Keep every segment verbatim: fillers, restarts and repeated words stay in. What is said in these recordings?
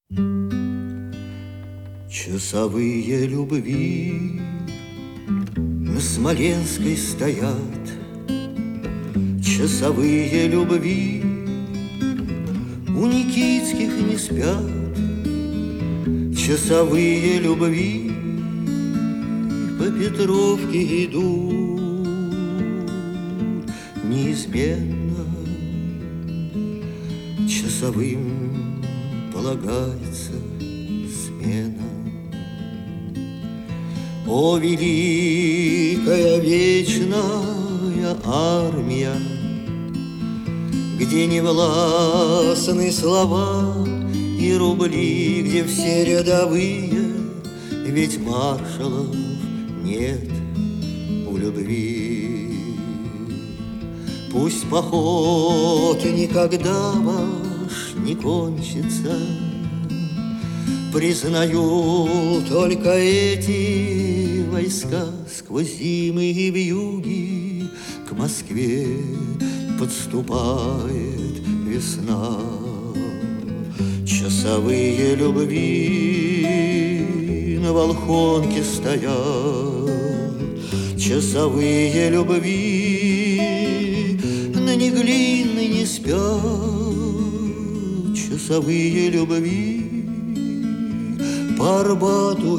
Часовые любви на Смоленской стоят, часовые любви у Никитских не спят, часовые любви по Петровке идут неизменно. Часовым полагается смена. О, великая вечная армия, где не властны слова и рубли, где все рядовые, ведь маршалов нет у любви. Пусть поход никогда ваш не кончится, признаю только эти войска. Сквозь зимы и вьюги к Москве подступает весна. Часовые любви на Волхонке стоят, часовые любви на Неглинной не спят, часовые любви по Арбату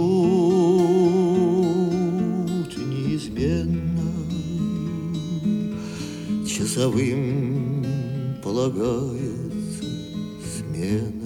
идут неизменно. Часовым полагается смена.